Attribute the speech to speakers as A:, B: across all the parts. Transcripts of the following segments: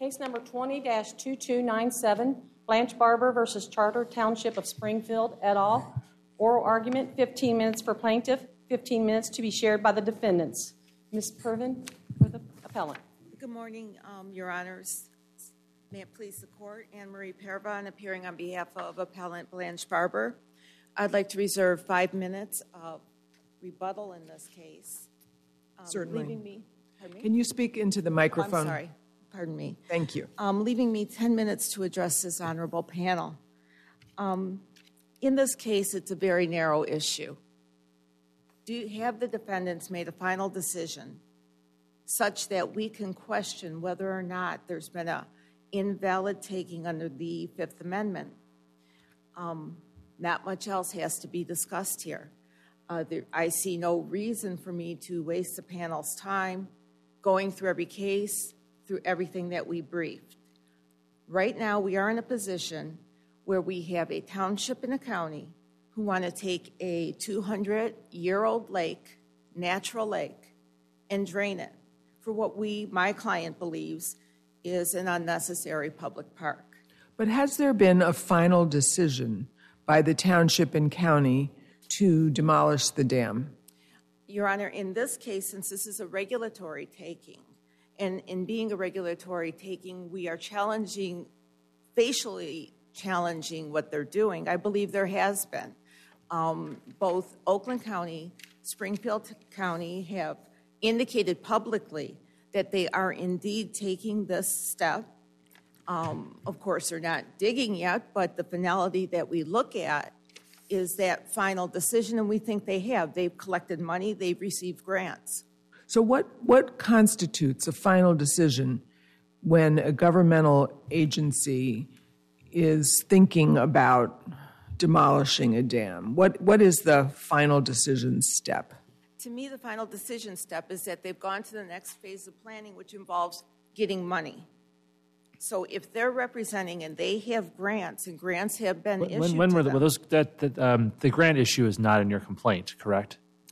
A: Case number 20-2297, Blanche Barber versus Charter Township of Springfield, et al. Oral argument, 15 minutes for plaintiff, 15 minutes to be shared by the defendants. Ms. Pervin for the appellant.
B: Good morning, Your Honors. May it please the Court, Anne-Marie Pervin appearing on behalf of Appellant Blanche Barber. I'd like to reserve 5 minutes of rebuttal in this case.
C: Certainly.
B: Leaving me, pardon me?
C: Can you speak into the microphone?
B: I'm sorry. Pardon me.
C: Thank you.
B: Leaving me 10 minutes to address this honorable panel. In this case, it's a very narrow issue. Have the defendants made a final decision such that we can question whether or not there's been an invalid taking under the Fifth Amendment? Not much else has to be discussed here. I see no reason for me to waste the panel's time going through every case, through everything that we briefed. Right now, we are in a position where we have a township and a county who want to take a 200-year-old lake, natural lake, and drain it for what my client believes is an unnecessary public park.
C: But has there been a final decision by the township and county to demolish the dam?
B: Your Honor, in this case, since this is a regulatory taking, and in being a regulatory taking, we are facially challenging what they're doing. I believe there has been. Both Oakland County, Springfield County have indicated publicly that they are indeed taking this step. Of course, they're not digging yet, but the finality that we look at is that final decision, and we think they have. They've collected money. They've received grants.
C: So what constitutes a final decision when a governmental agency is thinking about demolishing a dam? What is the final decision step?
B: To me, the final decision step is that they've gone to the next phase of planning, which involves getting money. So if they're representing and they have grants, and grants have been issued
D: when
B: to
D: were
B: them.
D: those? The grant issue is not in your complaint, correct?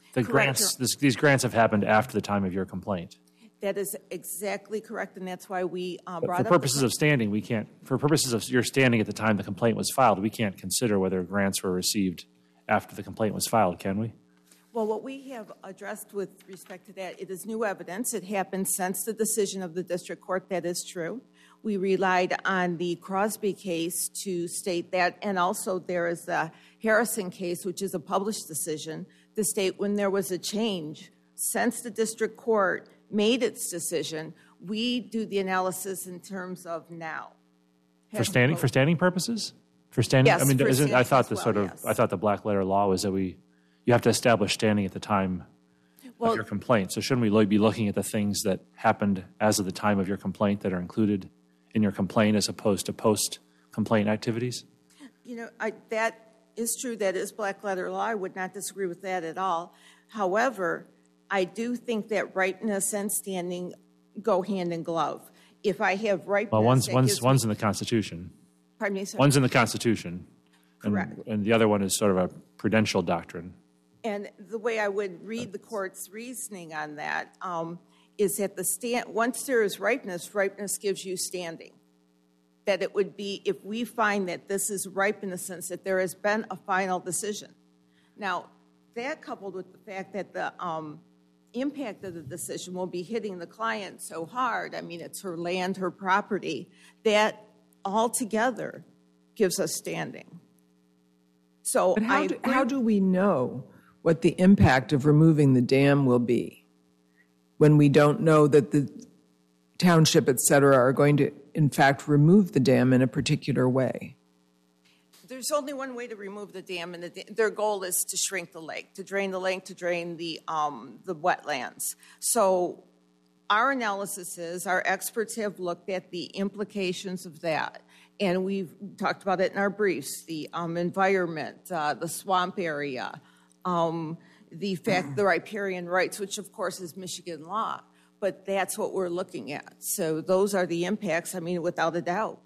D: These grants have happened after the time of your complaint.
B: That is exactly correct, and that's why we brought up...
D: For purposes of standing, we can't... For purposes of your standing at the time the complaint was filed, we can't consider whether grants were received after the complaint was filed, can we?
B: Well, what we have addressed with respect to that, it is new evidence. It happened since the decision of the district court. That is true. We relied on the Crosby case to state that, and also there is the Harrison case, which is a published decision, to state when there was a change since the district court made its decision, we do the analysis in terms of now.
D: For standing purposes? For standing?
B: Yes,
D: I mean,
B: for standing
D: I thought
B: as well, yes.
D: I thought the black letter law was that you have to establish standing at the time of your complaint. So shouldn't we be looking at the things that happened as of the time of your complaint that are included in your complaint as opposed to post-complaint activities?
B: You know, that is true. That is black letter law. I would not disagree with that at all. However, I do think that ripeness and standing go hand in glove. If I have ripeness...
D: Well, one's in the Constitution.
B: Pardon me, sir?
D: One's in the Constitution.
B: Correct.
D: And the other one is sort of a prudential doctrine.
B: And the way I would read the court's reasoning on that is that once there is ripeness gives you standing. That it would be, if we find that this is ripe in the sense that there has been a final decision. Now, that coupled with the fact that the impact of the decision will be hitting the client so hard, I mean, it's her land, her property, that altogether gives us standing. So
C: but how do we know what the impact of removing the dam will be when we don't know that the township, et cetera, are going to, in fact, remove the dam in a particular way?
B: There's only one way to remove the dam, and their goal is to shrink the lake, to drain the lake, to drain the wetlands. So our analysis is, our experts have looked at the implications of that, and we've talked about it in our briefs, the environment, the swamp area, the riparian rights, which of course is Michigan law, but that's what we're looking at. So those are the impacts, I mean, without a doubt.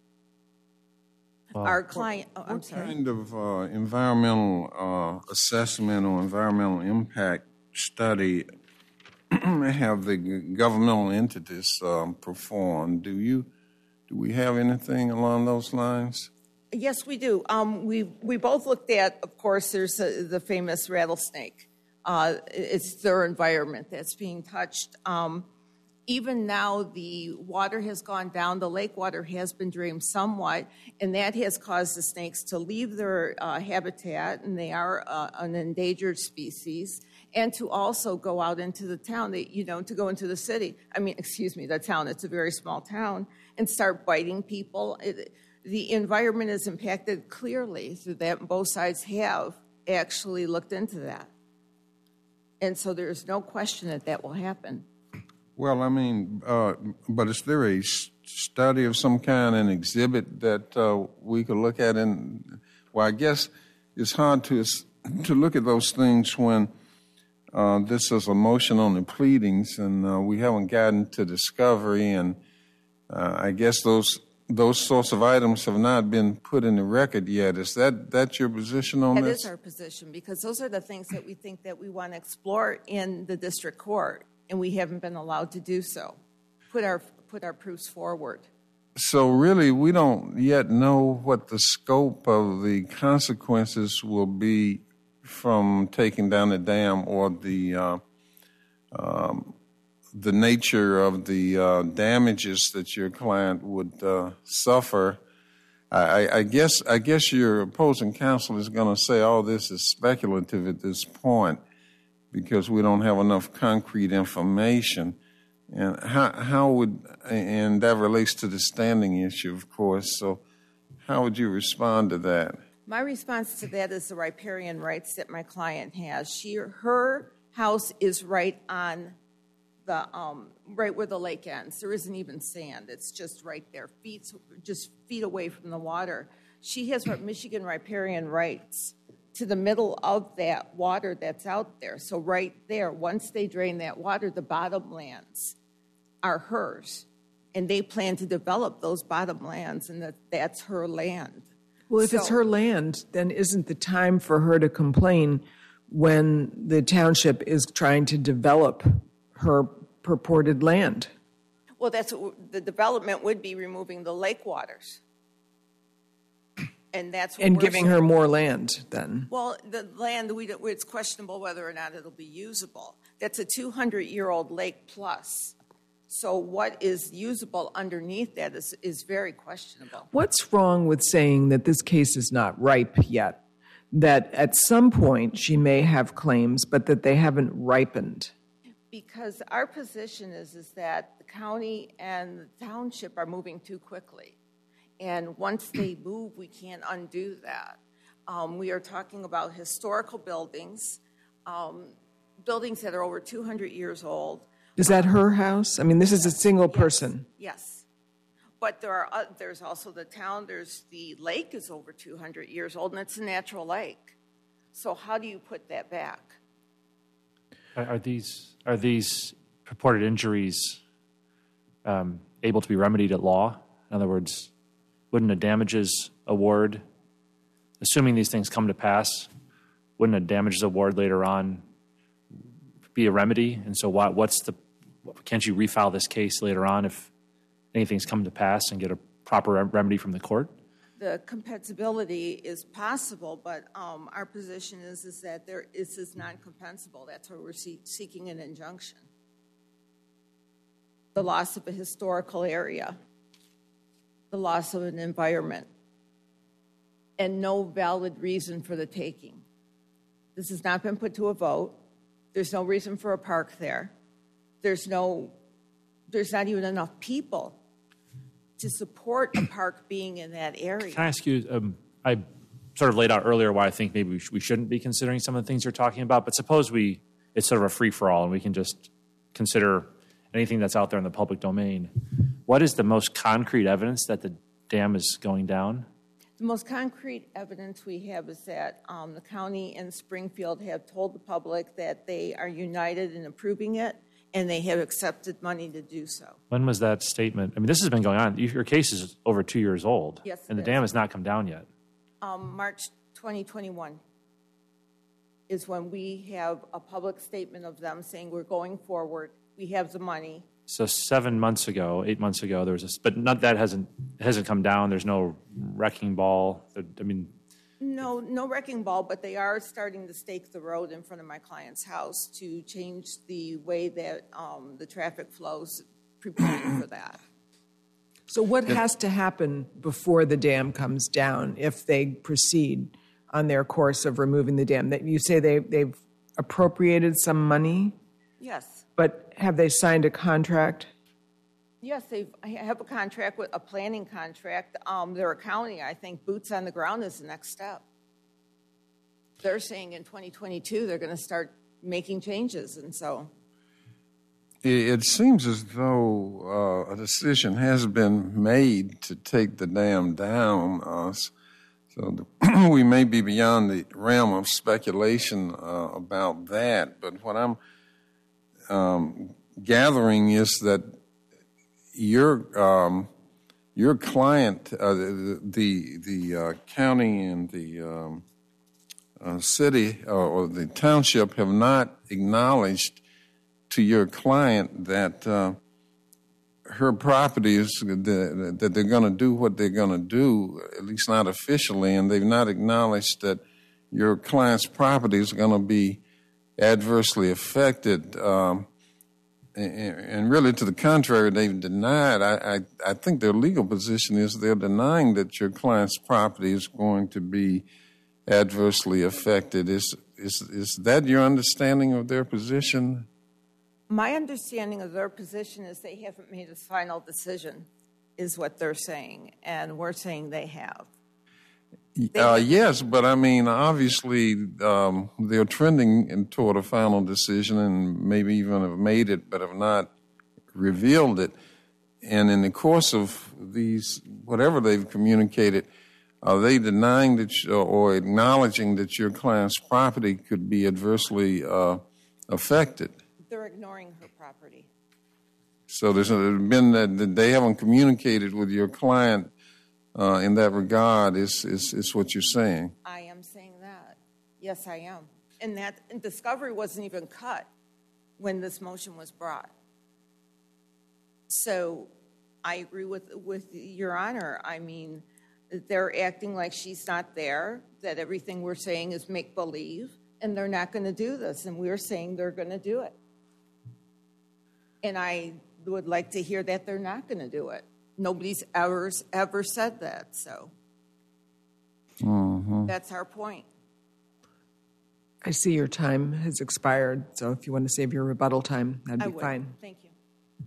B: Our client, I'm sorry.
E: What kind of environmental assessment or environmental impact study have the governmental entities perform. Do we have anything along those lines?
B: Yes, we do. We both looked at, of course, there's the famous rattlesnake. It's their environment that's being touched. Even now, the water has gone down. The lake water has been drained somewhat, and that has caused the snakes to leave their habitat, and they are an endangered species, and to also go out into the town, to go into the city. The town. It's a very small town, and start biting people. The environment is impacted clearly through that. Both sides have actually looked into that. And so there's no question that will happen.
E: Well, but is there a study of some kind, an exhibit that we could look at? I guess it's hard to look at those things when this is a motion on the pleadings and we haven't gotten to discovery, and I guess those sorts of items have not been put in the record yet. Is that your position on this?
B: That is our position, because those are the things that we think that we want to explore in the district court, and we haven't been allowed to do so. Put our proofs forward.
E: So really, we don't yet know what the scope of the consequences will be from taking down the dam, or the nature of the damages that your client would suffer. I guess your opposing counsel is going to say all this is speculative at this point because we don't have enough concrete information. And how would, and that relates to the standing issue, of course, so how would you respond to that?
B: My response to that is the riparian rights that my client has. Her house is right on the right where the lake ends. There isn't even sand. It's just right there, feet away from the water. She has Michigan riparian rights to the middle of that water that's out there. So right there, once they drain that water, the bottomlands are hers. And they plan to develop those bottomlands, and that's her land.
C: Well, if it's her land, then isn't the time for her to complain when the township is trying to develop her purported land?
B: Well, the development would be removing the lake waters. And that's what
C: and giving her more land, then.
B: Well, the land, it's questionable whether or not it'll be usable. That's a 200-year-old lake plus. So what is usable underneath that is very questionable.
C: What's wrong with saying that this case is not ripe yet? That at some point she may have claims, but that they haven't ripened?
B: Because our position is that the county and the township are moving too quickly. And once they move, we can't undo that. We are talking about historical buildings, buildings that are over 200 years old.
C: Is that her house? I mean, this is a single person.
B: Yes. But there's also the town. There's the lake is over 200 years old, and it's a natural lake. So how do you put that back?
D: Are these purported injuries able to be remedied at law? In other words, wouldn't a damages award, assuming these things come to pass, wouldn't a damages award later on be a remedy? And so can't you refile this case later on if anything's come to pass and get a proper remedy from the court?
B: The compensability is possible, but our position is that this is non-compensable. That's why we're seeking an injunction. The loss of a historical area, the loss of an environment, and no valid reason for the taking. This has not been put to a vote. There's no reason for a park there. There's not even enough people to support a park being in that area.
D: Can I ask you, I sort of laid out earlier why I think maybe we shouldn't be considering some of the things you're talking about, but suppose it's sort of a free-for-all and we can just consider anything that's out there in the public domain. What is the most concrete evidence that the dam is going down?
B: The most concrete evidence we have is that the county and Springfield have told the public that they are united in approving it, and they have accepted money to do so.
D: When was that statement? I mean, this has been going on. Your case is over 2 years old.
B: Yes,
D: and the dam has not come down yet.
B: March 2021. is when we have a public statement of them saying we're going forward, we have the money.
D: So 7 months ago, 8 months ago, there was a, but not that hasn't come down. There's no wrecking ball. I mean,
B: No wrecking ball, but they are starting to stake the road in front of my client's house to change the way that the traffic flows, preparing for that.
C: So what has to happen before the dam comes down if they proceed on their course of removing the dam? That you say they've appropriated some money?
B: Yes.
C: But have they signed a contract?
B: Yes, I have a contract, with a planning contract. They're accounting. I think boots on the ground is the next step. They're saying in 2022 they're going to start making changes, and so.
E: It seems as though a decision has been made to take the dam down, so we may be beyond the realm of speculation about that. But what I'm gathering is that your client, the county and the city or the township have not acknowledged to your client that her property is that they're going to do what they're going to do, at least not officially, and they've not acknowledged that your client's property is going to be adversely affected. And really, to the contrary, they've denied. I think their legal position is they're denying that your client's property is going to be adversely affected. Is that your understanding of their position?
B: My understanding of their position is they haven't made a final decision, is what they're saying, and we're saying they have.
E: Yes, but I mean, obviously, they're trending toward a final decision and maybe even have made it, but have not revealed it. And in the course of these, whatever they've communicated, are they denying that or acknowledging that your client's property could be adversely affected?
B: They're ignoring her property.
E: So there's been that they haven't communicated with your client in that regard is what you're saying.
B: I am saying that. Yes, I am. And that discovery wasn't even cut when this motion was brought. So I agree with Your Honor. I mean, they're acting like she's not there, that everything we're saying is make-believe, and they're not going to do this, and we're saying they're going to do it. And I would like to hear that they're not going to do it. Nobody's ever said that, so that's our point.
C: I see your time has expired, so if you want to save your rebuttal time, that'd be fine.
B: Thank you.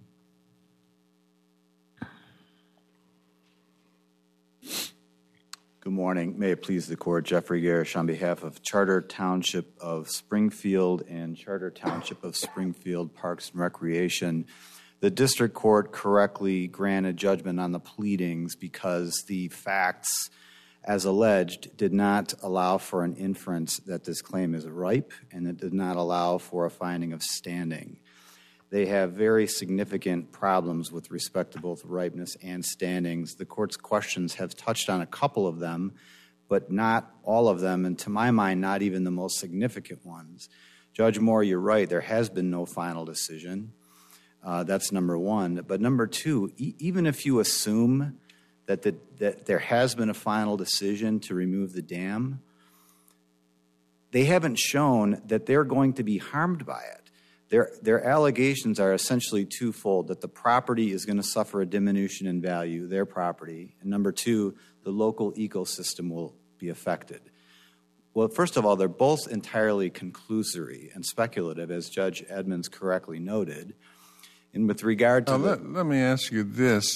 F: Good morning. May it please the Court, Jeffrey Garish on behalf of Charter Township of Springfield and Charter Township of Springfield Parks and Recreation. The district court correctly granted judgment on the pleadings because the facts, as alleged, did not allow for an inference that this claim is ripe, and it did not allow for a finding of standing. They have very significant problems with respect to both ripeness and standings. The court's questions have touched on a couple of them, but not all of them, and to my mind, not even the most significant ones. Judge Moore, you're right. There has been no final decision. That's number one. But number two, even if you assume that there has been a final decision to remove the dam, they haven't shown that they're going to be harmed by it. Their allegations are essentially twofold, that the property is going to suffer a diminution in value, their property, and number two, the local ecosystem will be affected. Well, first of all, they're both entirely conclusory and speculative, as Judge Edmonds correctly noted. And with regard to
E: let me ask you this: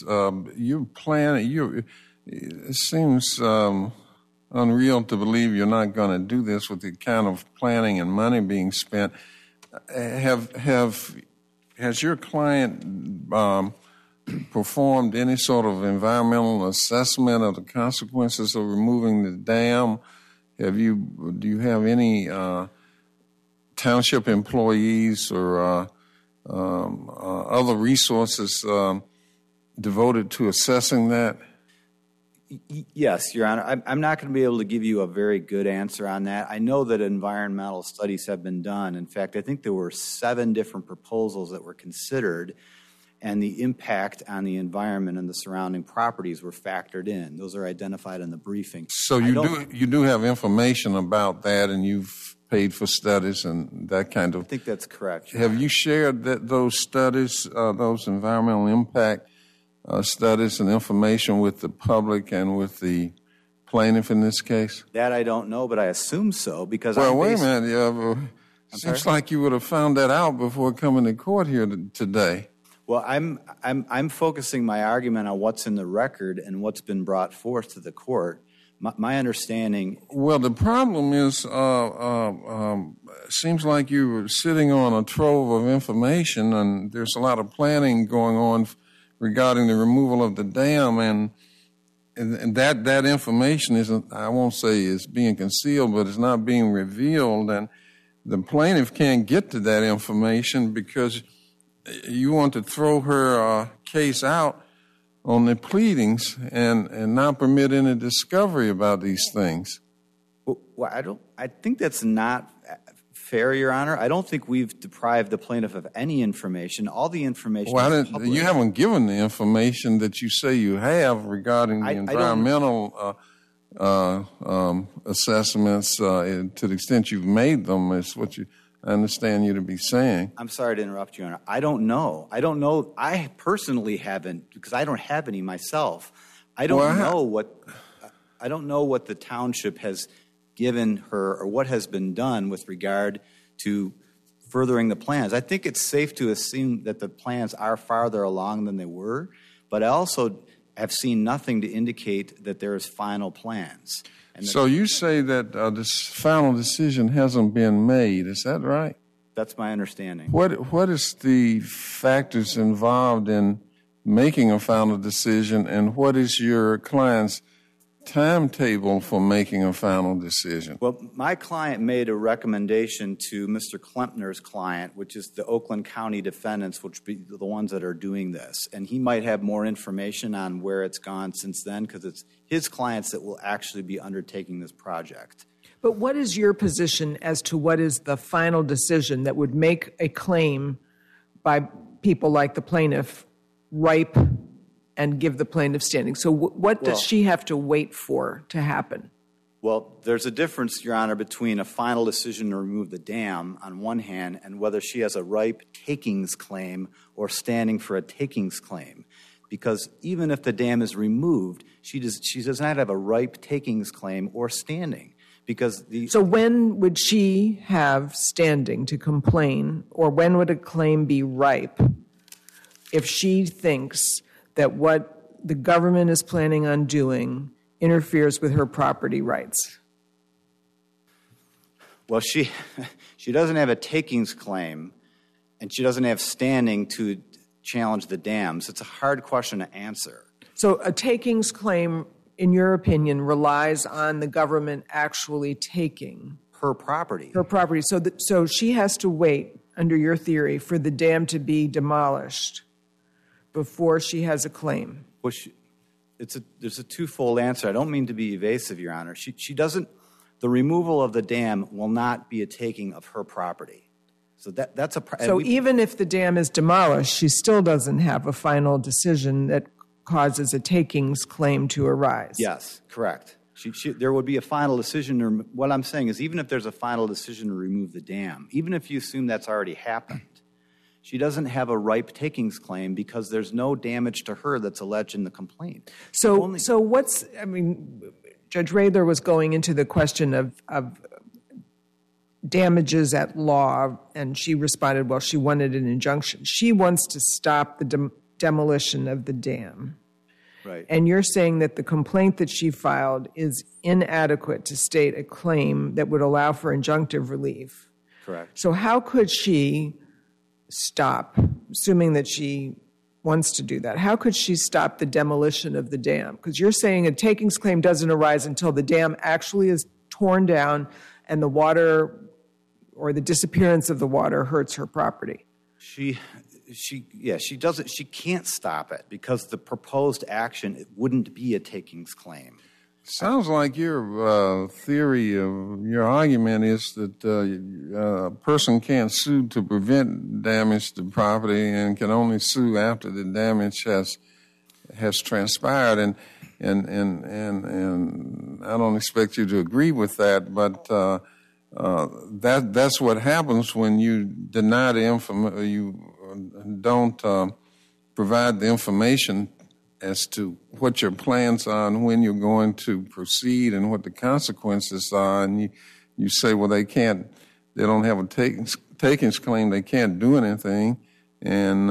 E: it seems unreal to believe you're not going to do this with the kind of planning and money being spent. Has your client performed any sort of environmental assessment of the consequences of removing the dam? Do you have any township employees or other resources devoted to assessing that?
F: Yes, Your Honor. I'm not going to be able to give you a very good answer on that. I know that environmental studies have been done. In fact, I think there were 7 different proposals that were considered, and the impact on the environment and the surrounding properties were factored in. Those are identified in the briefing.
E: So you do have information about that, and you've paid for studies and that kind of.
F: I think that's correct.
E: Have you shared those studies, those environmental impact studies and information with the public and with the plaintiff in this case?
F: That I don't know, but I assume so because.
E: Well, wait a minute. Seems like you would have found that out before coming to court here today.
F: Well, I'm focusing my argument on what's in the record and what's been brought forth to the court. My understanding.
E: Well, the problem is, seems like you were sitting on a trove of information, and there's a lot of planning going on regarding the removal of the dam, and that information isn't, I won't say is being concealed, but it's not being revealed, and the plaintiff can't get to that information because you want to throw her case out on the pleadings and not permit any discovery about these things.
F: Well, I think that's not fair, Your Honor. I don't think we've deprived the plaintiff of any information. All the information is public.
E: You haven't given the information that you say you have regarding the environmental assessments to the extent you've made them, is what I understand you to be saying.
F: I'm sorry to interrupt you, Your Honor. I don't know. I personally haven't, because I don't have any myself. I don't know what the township has given her or what has been done with regard to furthering the plans. I think it's safe to assume that the plans are farther along than they were, but I also have seen nothing to indicate that there's final plans.
E: So you say that this final decision hasn't been made. Is that right?
F: That's my understanding.
E: What is the factors involved in making a final decision, and what is your client's timetable for making a final decision?
F: Well, my client made a recommendation to Mr. Klempner's client, which is the Oakland County defendants, which be the ones that are doing this. And he might have more information on where it's gone since then, because it's his clients that will actually be undertaking this project.
C: But what is your position as to what is the final decision that would make a claim by people like the plaintiff ripe and give the plaintiff standing? So what does she have to wait for to happen?
F: Well, there's a difference, Your Honor, between a final decision to remove the dam on one hand and whether she has a ripe takings claim or standing for a takings claim. Because even if the dam is removed, she does not have a ripe takings claim or standing. So when would she have standing to complain, or when would a claim be ripe if she thinks that what the government is planning on doing interferes with her property rights? Well, she doesn't have a takings claim, and she doesn't have standing to challenge the dams. It's a hard question to answer.
C: So a takings claim, in your opinion, relies on the government actually taking
F: her property.
C: Her property. So she has to wait, under your theory, for the dam to be demolished before she has a claim.
F: Well, there's a twofold answer. I don't mean to be evasive, Your Honor. She doesn't. The removal of the dam will not be a taking of her property. So that's a.
C: So even if the dam is demolished, she still doesn't have a final decision that causes a takings claim to arise.
F: Yes, correct. There would be a final decision. What I'm saying is, even if there's a final decision to remove the dam, even if you assume that's already happened, she doesn't have a ripe takings claim because there's no damage to her that's alleged in the complaint.
C: So Judge Rather was going into the question of damages at law, and she responded, well, she wanted an injunction. She wants to stop the demolition of the dam.
F: Right.
C: And you're saying that the complaint that she filed is inadequate to state a claim that would allow for injunctive relief.
F: Correct.
C: So how could she stop, assuming that she wants to do that, how could she stop the demolition of the dam? Because you're saying a takings claim doesn't arise until the dam actually is torn down and the water or the disappearance of the water hurts her property.
F: She can't stop it because the proposed action, it wouldn't be a takings claim.
E: Sounds like your theory of your argument is that a person can't sue to prevent damage to property and can only sue after the damage has transpired. And I don't expect you to agree with that, but that's what happens when you deny the information. You don't provide the information as to what your plans are and when you're going to proceed and what the consequences are, and you say, well, they don't have a takings claim, they can't do anything, and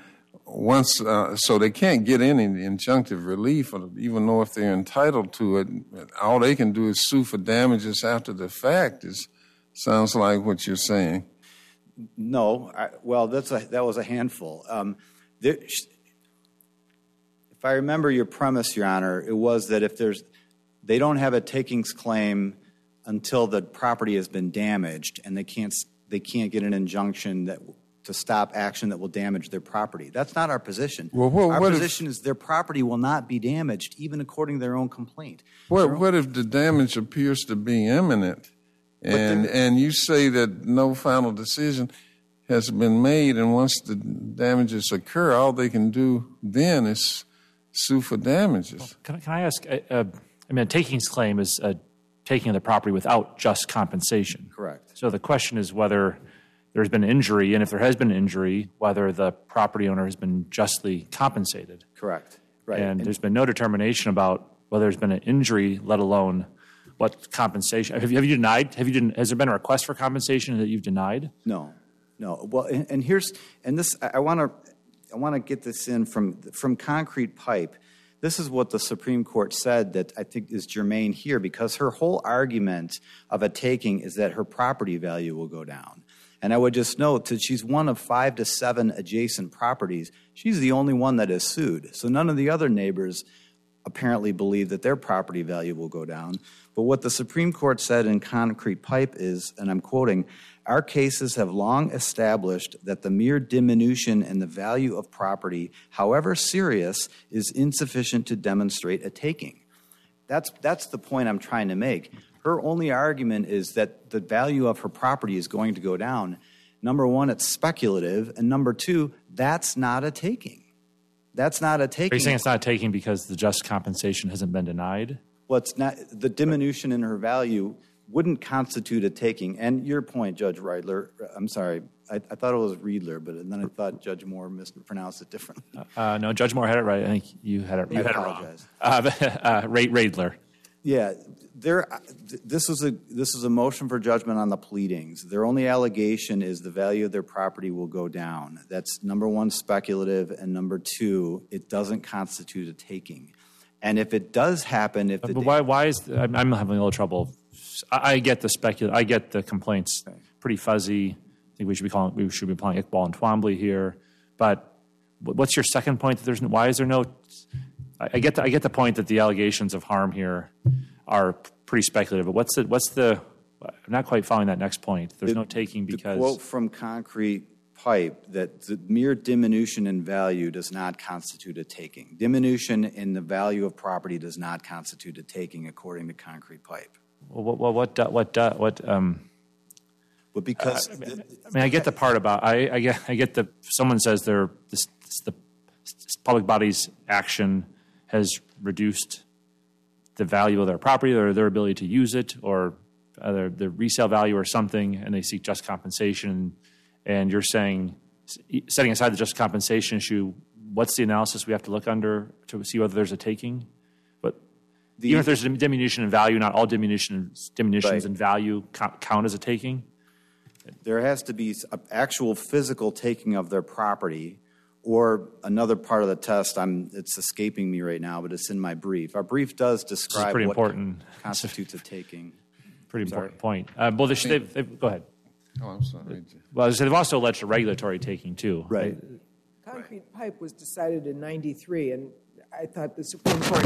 E: so they can't get any injunctive relief, even though if they're entitled to it, all they can do is sue for damages after the fact. Sounds like what you're saying.
F: No, that was a handful. If I remember your premise, Your Honor, it was that they don't have a takings claim until the property has been damaged, and they can't get an injunction to stop action that will damage their property. That's not our position.
E: Well,
F: our position is their property will not be damaged, even according to their own complaint.
E: What if the damage appears to be imminent, and you say that no final decision has been made, and once the damages occur, all they can do then is sue for damages?
D: Can I ask, a takings claim is taking of the property without just compensation.
F: Correct.
D: So the question is whether there's been injury, and if there has been injury, whether the property owner has been justly compensated.
F: Correct. Right.
D: And there's been no determination about whether there's been an injury, let alone what compensation. Has there been a request for compensation that you've denied?
F: No. Well, I want to get this in from Concrete Pipe. This is what the Supreme Court said that I think is germane here, because her whole argument of a taking is that her property value will go down. And I would just note that she's one of 5 to 7 adjacent properties. She's the only one that is sued. So none of the other neighbors apparently believe that their property value will go down. But what the Supreme Court said in Concrete Pipe is, and I'm quoting, "Our cases have long established that the mere diminution in the value of property, however serious, is insufficient to demonstrate a taking." That's the point I'm trying to make. Her only argument is that the value of her property is going to go down. Number one, it's speculative, and number two, that's not a taking. That's not a taking.
D: Are you saying it's not a taking because the just compensation hasn't been denied?
F: Well, it's not. The diminution in her value wouldn't constitute a taking. And your point, Judge Riedler, I'm sorry, I thought it was Riedler, but then I thought Judge Moore mispronounced it differently.
D: No, Judge Moore had it right. I think you had it wrong. Riedler.
F: Yeah, this is a motion for judgment on the pleadings. Their only allegation is the value of their property will go down. That's number one, speculative, and number two, it doesn't constitute a taking. And if it does happen,
D: but why is I'm having a little trouble. I get the complaints pretty fuzzy. I think we should be applying Iqbal and Twombly here. But what's your second point? Why is there no? I get the point that the allegations of harm here are pretty speculative. But what's the? I'm not quite following that next point. There's no taking because
F: the quote from Concrete Pipe that the mere diminution in value does not constitute a taking. Diminution in the value of property does not constitute a taking, according to Concrete Pipe.
D: Well,
F: But because
D: I get the part about I get the someone says the public body's action has reduced the value of their property or their ability to use it or the resale value or something, and they seek just compensation. And you're saying, setting aside the just compensation issue, what's the analysis we have to look under to see whether there's a taking? But even if there's a diminution in value, not all diminutions in value count as a taking?
F: There has to be an actual physical taking of their property, or another part of the test, it's escaping me right now, but it's in my brief. Our brief does describe what constitutes a taking.
D: Pretty important point. Well, go ahead.
E: Oh, I'm sorry.
D: Well, they've also alleged a regulatory taking, too.
F: Right.
C: Concrete Pipe was decided in 93, and I thought the Supreme Court,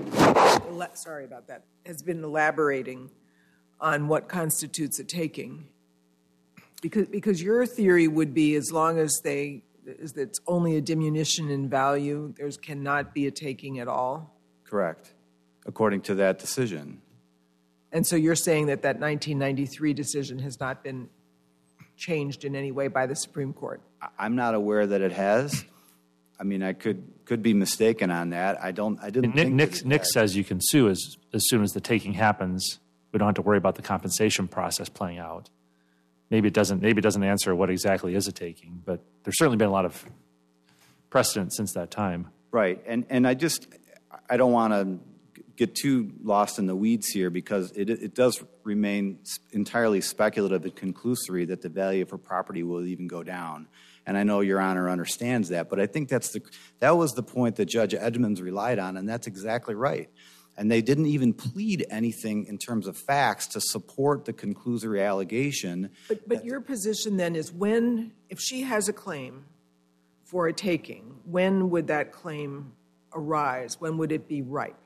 C: has been elaborating on what constitutes a taking. Because your theory would be as long as they is that it's only a diminution in value. There cannot be a taking at all.
F: Correct, according to that decision.
C: And so you're saying that 1993 decision has not been changed in any way by the Supreme Court?
F: I'm not aware that it has. I mean, I could be mistaken on that. I didn't think
D: Nick says you can sue as soon as the taking happens. We don't have to worry about the compensation process playing out. Maybe it doesn't answer what exactly is a taking, but there's certainly been a lot of precedent since that time.
F: Right, and I don't want to get too lost in the weeds here because it does remain entirely speculative and conclusory that the value of a property will even go down. And I know Your Honor understands that, but I think that was the point that Judge Edmonds relied on, and that's exactly right. And they didn't even plead anything in terms of facts to support the conclusory allegation.
C: But your position then is if she has a claim for a taking, when would that claim arise? When would it be ripe?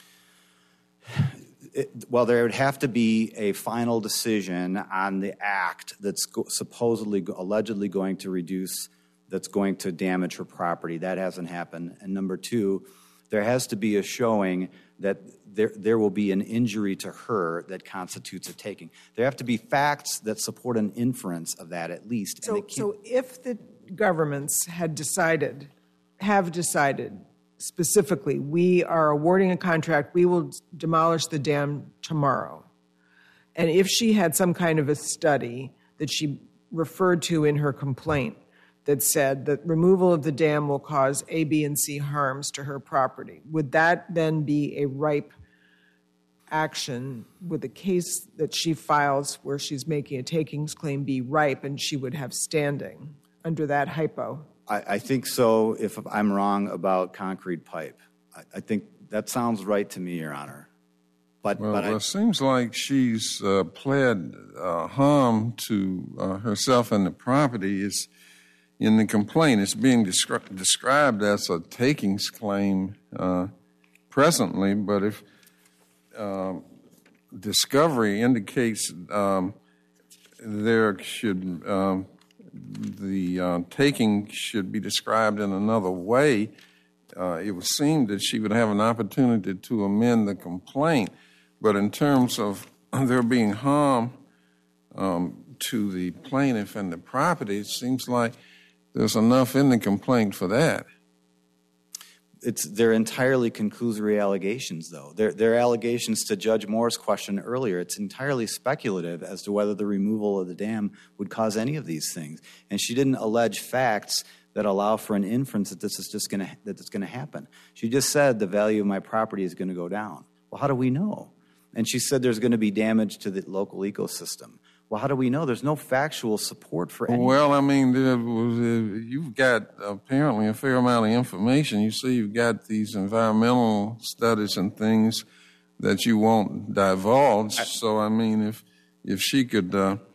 F: Well, there would have to be a final decision on the act that's allegedly going to reduce, that's going to damage her property. That hasn't happened. And number two, there has to be a showing that there will be an injury to her that constitutes a taking. There have to be facts that support an inference of that at least.
C: So if the governments have decided specifically, we are awarding a contract, we will demolish the dam tomorrow. And if she had some kind of a study that she referred to in her complaint that said that removal of the dam will cause A, B, and C harms to her property, would that then be a ripe action? Would the case that she files where she's making a takings claim be ripe and she would have standing under that hypo?
F: I think so if I'm wrong about concrete pipe. I think that sounds right to me, Your Honor. But it seems like she's pled harm to herself and the property. Is in the complaint. It's being described as a takings claim presently, but if discovery indicates there should the taking should be described in another way, it would seem that she would have an opportunity to amend the complaint. But in terms of there being harm to the plaintiff and the property, it seems like there's enough in the complaint for that. They're entirely conclusory allegations, though. They're allegations to Judge Moore's question earlier. It's entirely speculative as to whether the removal of the dam would cause any of these things. And she didn't allege facts that allow for an inference that this is just going to happen. She just said the value of my property is going to go down. Well, how do we know? And she said there's going to be damage to the local ecosystem. Well, how do we know? There's no factual support for any. Well, I mean, you've got apparently a fair amount of information. You see, you've got these environmental studies and things that you won't divulge. So, I mean, if she could,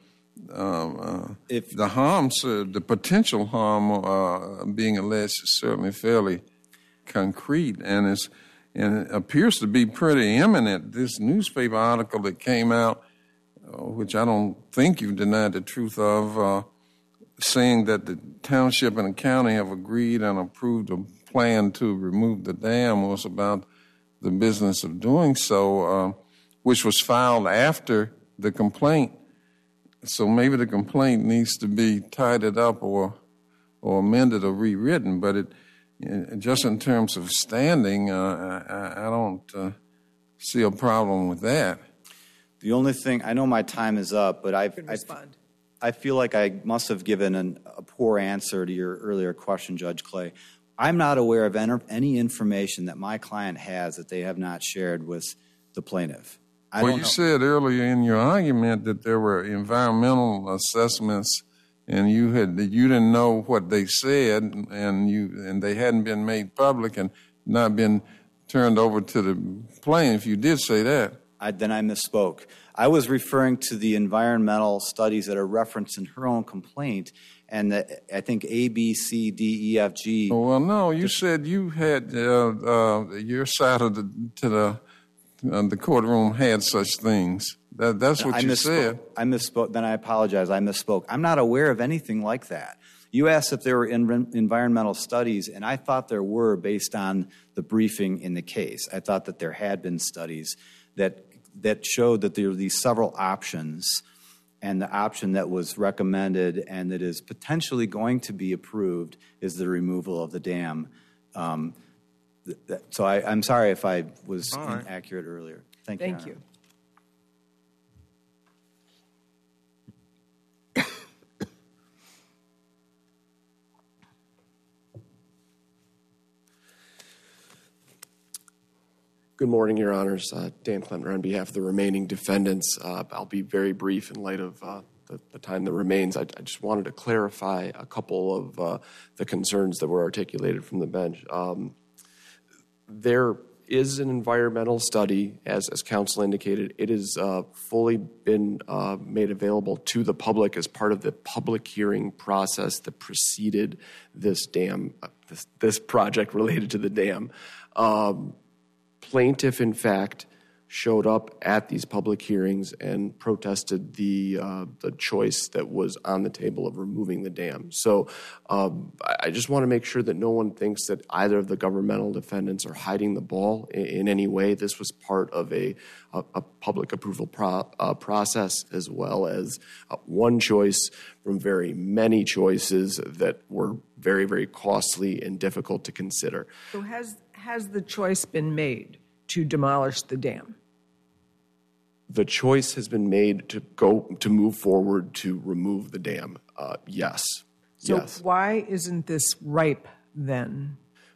F: if the harms, the potential harm being alleged is certainly fairly concrete, and it appears to be pretty imminent. This newspaper article that came out, which I don't think you've denied the truth of, saying that the township and the county have agreed and approved a plan to remove the dam, was about the business of doing so, which was filed after the complaint. So maybe the complaint needs to be tidied up or amended or rewritten. But just in terms of standing, I don't see a problem with that. The only thing, I know my time is up, but I feel like I must have given a poor answer to your earlier question, Judge Clay. I'm not aware of any information that my client has that they have not shared with the plaintiff. Well, you said earlier in your argument that there were environmental assessments, and you didn't know what they said, and they hadn't been made public and not been turned over to the plaintiff. You did say that. Then I misspoke. I was referring to the environmental studies that are referenced in her own complaint, and I think A, B, C, D, E, F, G. Oh, well, no, you said you had your side of the courtroom had such things. That's what you said. I misspoke. Then I apologize. I misspoke. I'm not aware of anything like that. You asked if there were environmental studies, and I thought there were based on the briefing in the case. I thought that there had been studies that showed that there were these several options, and the option that was recommended and that is potentially going to be approved is the removal of the dam. So I'm sorry if I was inaccurate earlier. Thank you.
C: Thank you.
G: Good morning, Your Honors. Dan Clemner on behalf of the remaining defendants. I'll be very brief in light of the time that remains. I just wanted to clarify a couple of the concerns that were articulated from the bench. There is an environmental study, as counsel indicated. It has fully been made available to the public as part of the public hearing process that preceded this dam, this project related to the dam. Plaintiff, in fact, showed up at these public hearings and protested the choice that was on the table of removing the dam. So I just want to make sure that no one thinks that either of the governmental defendants are hiding the ball in any way. This was part of a public approval process, as well as one choice from very many choices that were very, very costly and difficult to consider.
C: So has the choice been made to demolish the dam?
G: The choice has been made to move forward to remove the dam. Yes.
C: So
G: yes.
C: Why isn't this ripe then?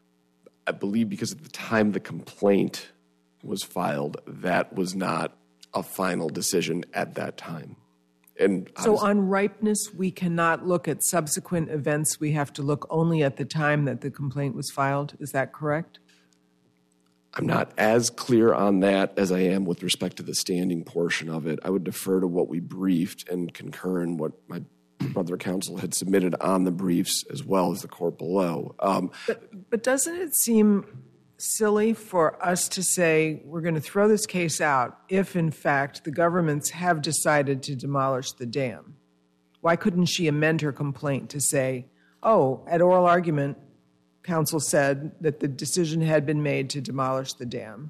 G: I believe because at the time the complaint was filed, that was not a final decision at that time. And
C: so on ripeness, we cannot look at subsequent events. We have to look only at the time that the complaint was filed. Is that correct?
G: I'm not as clear on that as I am with respect to the standing portion of it. I would defer to what we briefed and concur in what my brother counsel had submitted on the briefs, as well as the court below.
C: But doesn't it seem silly for us to say we're going to throw this case out if, in fact, the governments have decided to demolish the dam? Why couldn't she amend her complaint to say, oh, at oral argument, counsel said that the decision had been made to demolish the dam,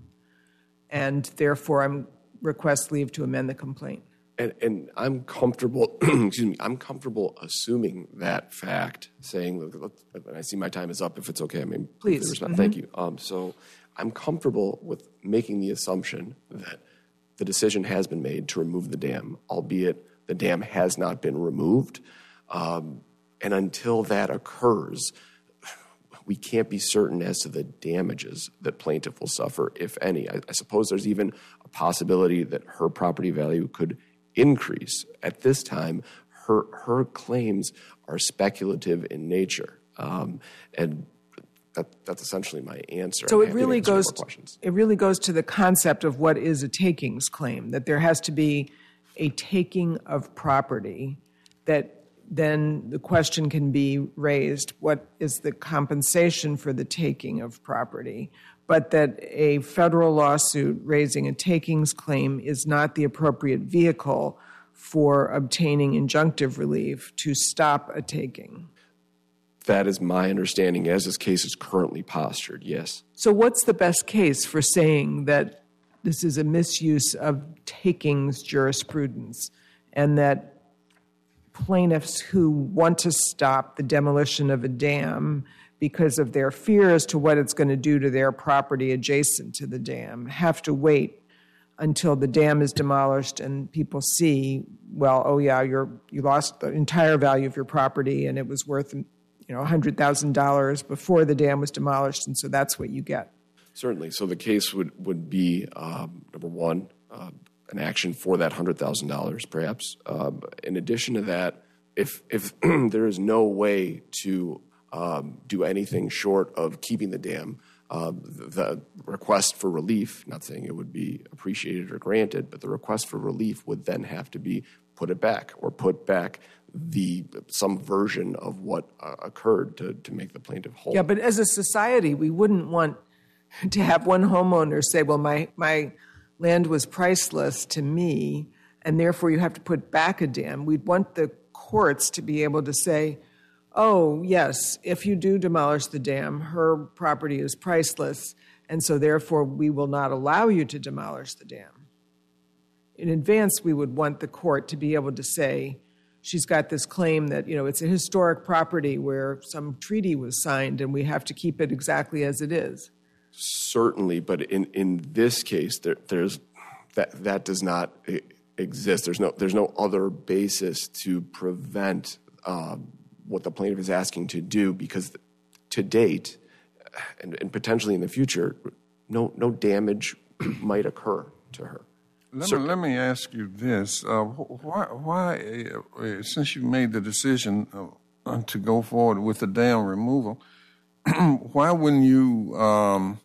C: and therefore I request leave to amend the complaint?
G: And I'm comfortable, excuse me, I'm comfortable assuming that fact, saying, and I see my time is up, if it's okay, I mean,
C: please.
G: Respond. Thank you. So I'm comfortable with making the assumption that the decision has been made to remove the dam, albeit the dam has not been removed. And until that occurs, we can't be certain as to the damages that plaintiff will suffer, if any. I suppose there's even a possibility that her property value could increase. At this time, her claims are speculative in nature, and that's essentially my answer.
C: So it really goes to the concept of what is a takings claim, that there has to be a taking of property, that then the question can be raised, what is the compensation for the taking of property? But that a federal lawsuit raising a takings claim is not the appropriate vehicle for obtaining injunctive relief to stop a taking.
G: That is my understanding as this case is currently postured, yes.
C: So what's the best case for saying that this is a misuse of takings jurisprudence, and that plaintiffs who want to stop the demolition of a dam because of their fear as to what it's going to do to their property adjacent to the dam have to wait until the dam is demolished and people see, well, oh yeah, you lost the entire value of your property and it was worth $100,000 before the dam was demolished, and so that's what you get? Certainly.
G: So the case would be, number one, an action for that $100,000, perhaps. In addition to that, if there is no way to do anything short of keeping the dam, the request for relief, not saying it would be appreciated or granted, but the request for relief would then have to be put back some version of what occurred to make the plaintiff whole.
C: Yeah, but as a society, we wouldn't want to have one homeowner say, well, my land was priceless to me, and therefore you have to put back a dam. We'd want the courts to be able to say, oh, yes, if you do demolish the dam, her property is priceless, and so therefore we will not allow you to demolish the dam. In advance, we would want the court to be able to say, she's got this claim that, it's a historic property where some treaty was signed and we have to keep it exactly as it is.
G: Certainly, but in this case, there's that does not exist. There's no other basis to prevent what the plaintiff is asking to do, because to date, and potentially in the future, no damage might occur to her.
E: Let me ask you this: why, since you made the decision to go forward with the dam removal, why wouldn't you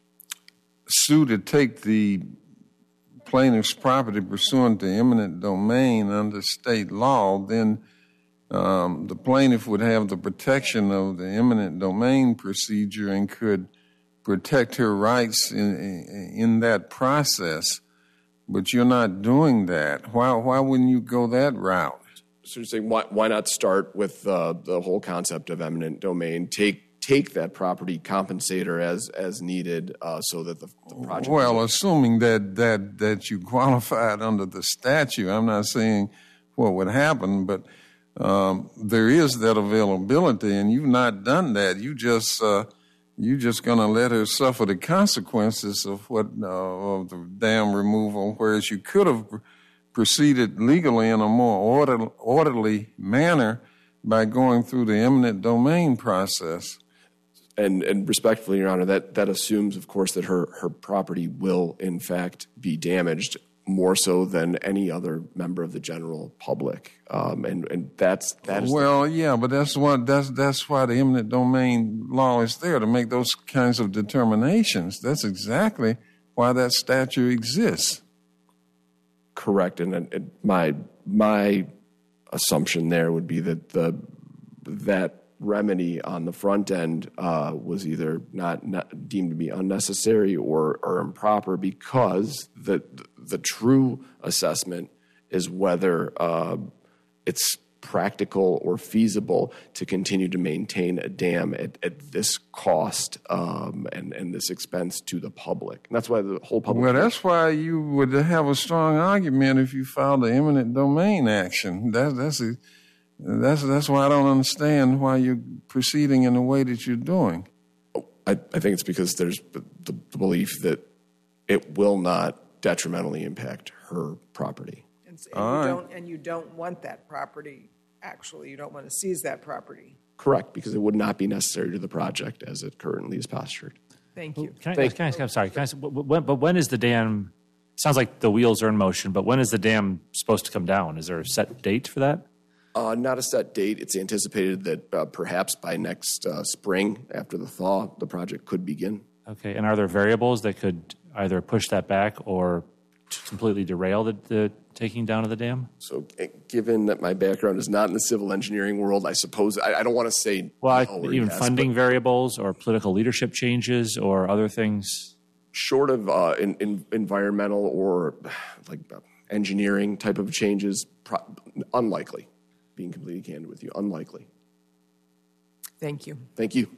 E: sue to take the plaintiff's property pursuant to eminent domain under state law? Then the plaintiff would have the protection of the eminent domain procedure and could protect her rights in that process. But you're not doing that. Why wouldn't you go that route?
G: So you're saying why not start with the whole concept of eminent domain? Take that property, compensate her as needed, so that the project.
E: Well, assuming that you qualified under the statute, I'm not saying what would happen, but there is that availability, and you've not done that. You're just going to let her suffer the consequences of of the dam removal, whereas you could have proceeded legally in a more orderly manner by going through the eminent domain process.
G: And respectfully, Your Honor, that assumes, of course, that her property will, in fact, be damaged more so than any other member of the general public, and that is.
E: Well, yeah, but that's why the eminent domain law is there, to make those kinds of determinations. That's exactly why that statute exists.
G: Correct, and my assumption there would be that that remedy on the front end was either not deemed to be unnecessary or improper, because the true assessment is whether it's practical or feasible to continue to maintain a dam at this cost and this expense to the public. And that's why the whole public.
E: Well, that's why you would have a strong argument if you filed an eminent domain action. That's why I don't understand why you're proceeding in the way that you're doing.
G: I think it's because there's the belief that it will not detrimentally impact her property.
C: And you don't want that property, actually. You don't want to seize that property.
G: Correct, because it would not be necessary to the project as it currently is postured.
C: Thank you.
D: I'm sorry. But when is the dam? Sounds like the wheels are in motion, but when is the dam supposed to come down? Is there a set date for that?
G: Not a set date. It's anticipated that perhaps by next spring, after the thaw, the project could begin.
D: Okay, and are there variables that could either push that back or completely derail the taking down of the dam?
G: So given that my background is not in the civil engineering world, I suppose I don't want to say
D: even funding variables or political leadership changes or other things?
G: Short of environmental or like engineering type of changes, unlikely. Being completely candid with you, unlikely.
C: Thank you.
G: Thank you.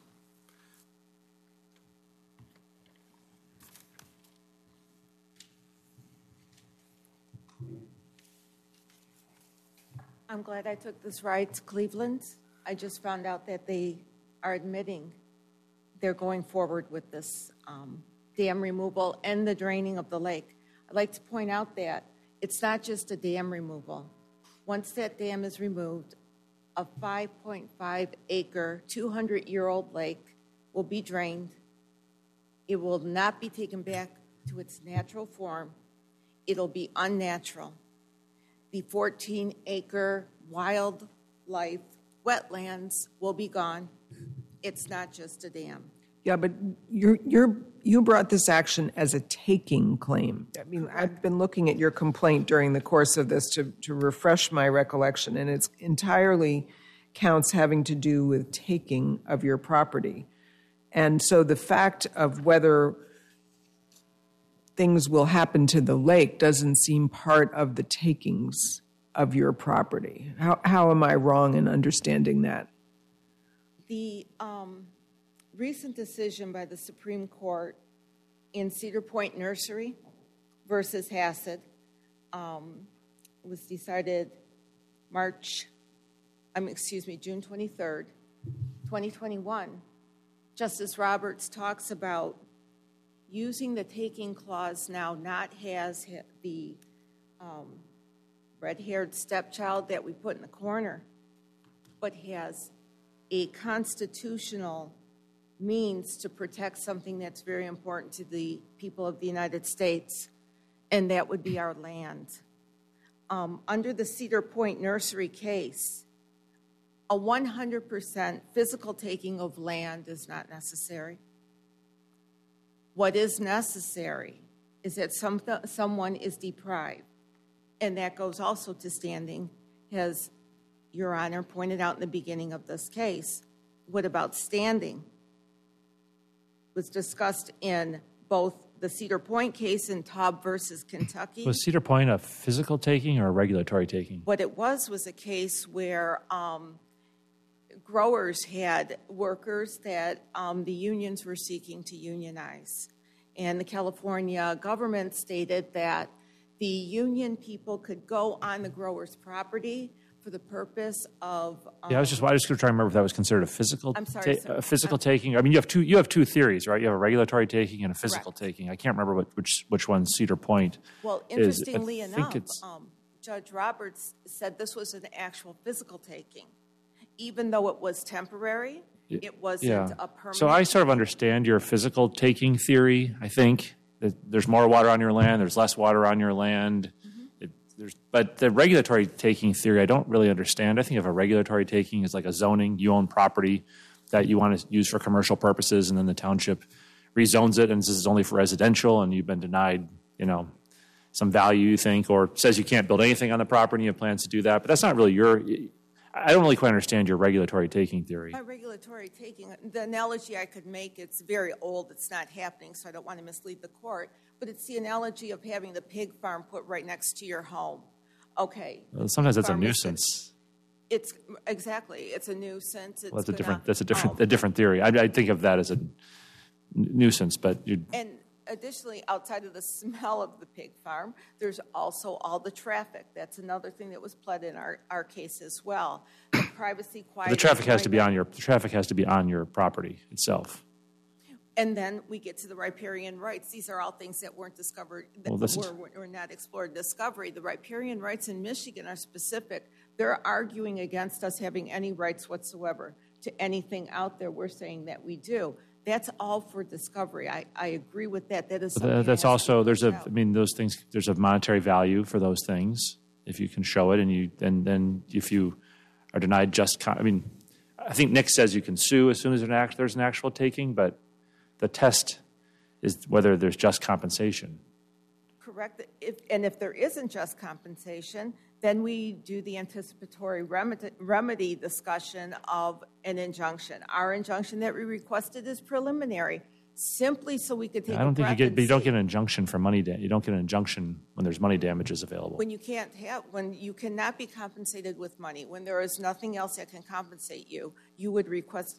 B: I'm glad I took this ride to Cleveland. I just found out that they are admitting they're going forward with this dam removal and the draining of the lake. I'd like to point out that it's not just a dam removal. Once that dam is removed, a 5.5-acre, 200-year-old lake will be drained. It will not be taken back to its natural form. It'll be unnatural. The 14-acre wildlife wetlands will be gone. It's not just a dam.
C: Yeah, but you brought this action as a taking claim. I mean, I've been looking at your complaint during the course of this to refresh my recollection, and it's entirely counts having to do with taking of your property. And so the fact of whether things will happen to the lake doesn't seem part of the takings of your property. How am I wrong in understanding that?
B: The recent decision by the Supreme Court in Cedar Point Nursery versus Hassett was decided June 23rd, 2021. Justice Roberts talks about using the taking clause now not as the red-haired stepchild that we put in the corner, but has a constitutional means to protect something that's very important to the people of the United States, and that would be our land. Under the Cedar Point Nursery case, a 100% physical taking of land is not necessary. What is necessary is that someone is deprived, and that goes also to standing, as Your Honor pointed out in the beginning of this case. What about standing? It was discussed in both the Cedar Point case and Taub versus Kentucky.
D: Was Cedar Point a physical taking or a regulatory taking?
B: What it was a case where growers had workers that the unions were seeking to unionize. And the California government stated that the union people could go on the grower's property for the purpose of...
D: I was just trying to remember if that was considered a physical,
B: I'm sorry, sir.
D: A physical taking. I mean, you have two theories, right? You have a regulatory taking and a physical taking. I can't remember which one Cedar Point
B: Well, interestingly enough, Judge Roberts said this was an actual physical taking. Even though it was temporary, it wasn't a permanent...
D: So I sort of understand your physical taking theory, I think. That there's more water on your land, there's less water on your land. But the regulatory taking theory, I don't really understand. I think of a regulatory taking as like a zoning. You own property that you want to use for commercial purposes, and then the township rezones it, and this is only for residential, and you've been denied, some value, you think, or says you can't build anything on the property, and you have plans to do that. But that's not really I don't really quite understand your regulatory taking theory.
B: My regulatory taking, the analogy I could make, it's very old, it's not happening, so I don't want to mislead the court, but it's the analogy of having the pig farm put right next to your home. Okay.
D: Well, sometimes that's a nuisance.
B: It's a nuisance.
D: That's a different theory. I think of that as a nuisance, but
B: And additionally, outside of the smell of the pig farm, there's also all the traffic. That's another thing that was pled in our case as well. The privacy, quiet.
D: The traffic has to be on your property itself.
B: And then we get to the riparian rights. These are all things that weren't discovered, were not explored in discovery. The riparian rights in Michigan are specific. They're arguing against us having any rights whatsoever to anything out there. We're saying that we do. That's all for discovery. I agree with that. That is something
D: that's also those things. There's a monetary value for those things if you can show it, and then if you are denied I think Nick says you can sue as soon as there's an actual taking, but the test is whether there's just compensation.
B: Correct. If there isn't just compensation, then we do the anticipatory remedy discussion of an injunction. Our injunction that we requested is preliminary, simply so we could take.
D: I don't think you don't get an injunction for money. You don't get an injunction when there's money damages available.
B: When you cannot be compensated with money, when there is nothing else that can compensate you, we would request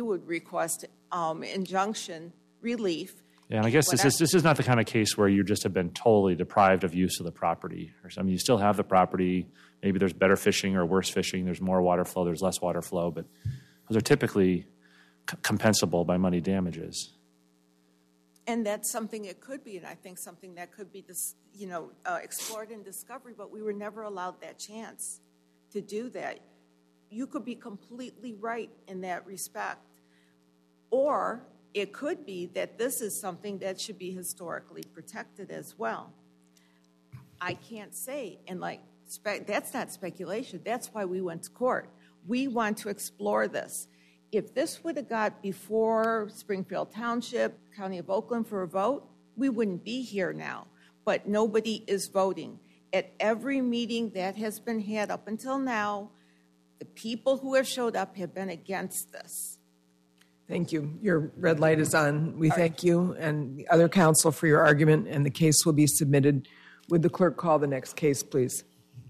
B: injunction relief.
D: Yeah, and I guess this is not the kind of case where you just have been totally deprived of use of the property. You still have the property. Maybe there's better fishing or worse fishing. There's more water flow. There's less water flow. But those are typically compensable by money damages.
B: And that's something it could be, and I think something that could be explored in discovery, but we were never allowed that chance to do that. You could be completely right in that respect. Or it could be that this is something that should be historically protected as well. I can't say, and that's not speculation. That's why we went to court. We want to explore this. If this would have got before Springfield Township, County of Oakland for a vote, we wouldn't be here now. But nobody is voting. At every meeting that has been had up until now, the people who have showed up have been against this.
C: Thank you. Your red light is on. We thank you and the other counsel for your argument, and the case will be submitted. Would the clerk call the next case, please?